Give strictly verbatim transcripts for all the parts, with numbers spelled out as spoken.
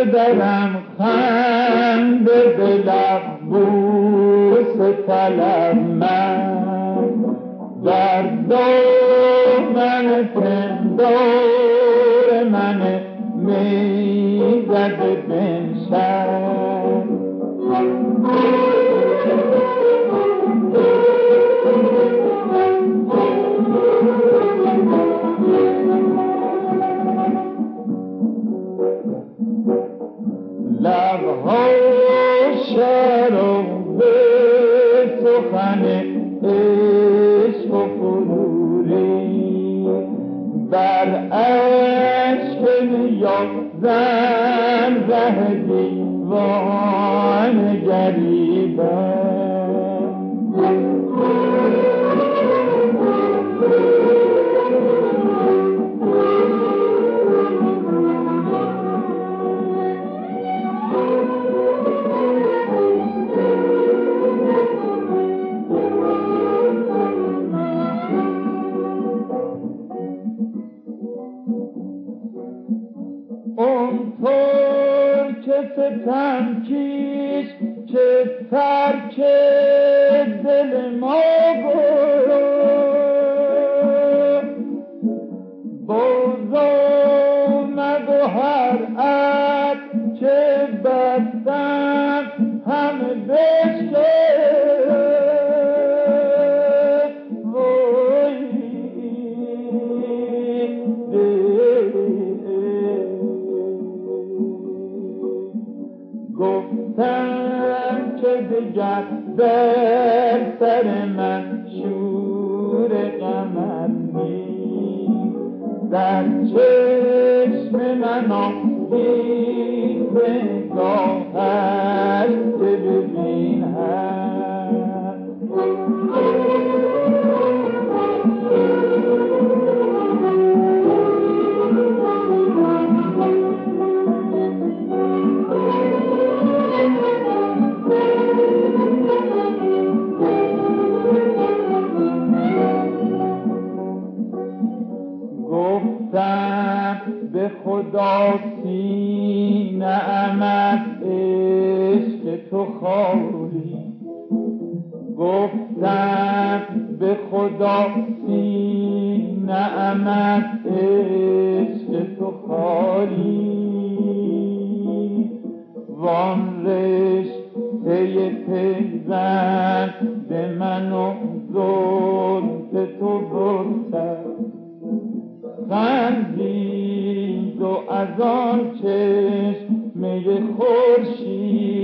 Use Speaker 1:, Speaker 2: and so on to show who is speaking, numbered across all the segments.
Speaker 1: درم خند به لب بوس طلب من در دامن پندار من می زده بنشن لبها شراب سخن عشق و فروری بر عشق نیازم ره دیوان گریبم اونطور که ستم کیش که ترک دل ما گفت باز آمد و هر عد که بستم همه بشکست وای گفتم که دیگر در سر من شور قمر نیست در چشم من آمید نگاهش که ببینم گفتم به خدا سینه ام از عشق تو خالی گفتم به خدا سینه ام از عشق تو خالی وان رشته پیوند به من و زلف تو بستد خندید و از آن چشمه خورشید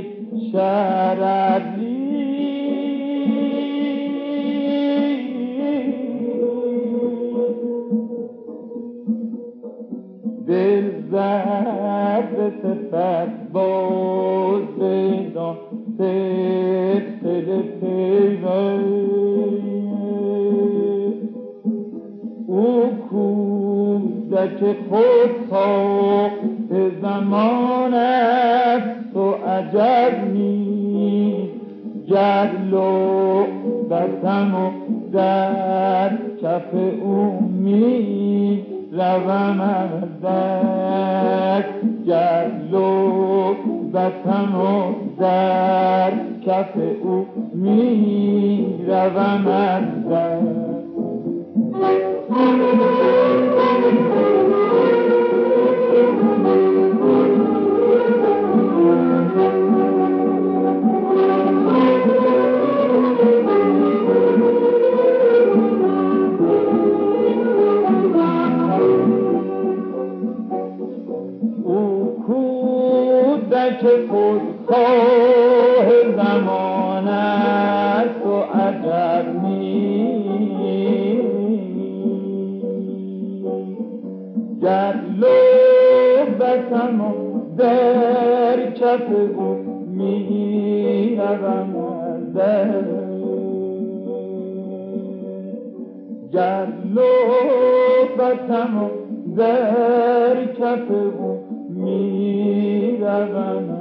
Speaker 1: شرری دل زد به صفت باز بدان سلسله پیوند او کودک خود ساخت زمان است و عجب نیست گر لعبتم و در کف او می روم از دست گر لعبتم و در کف او می روم از دست که خودخواه زمان است و عجب نیست گر لعبتم و در کف او می روم از دست گر لعبتم و در کف او می روم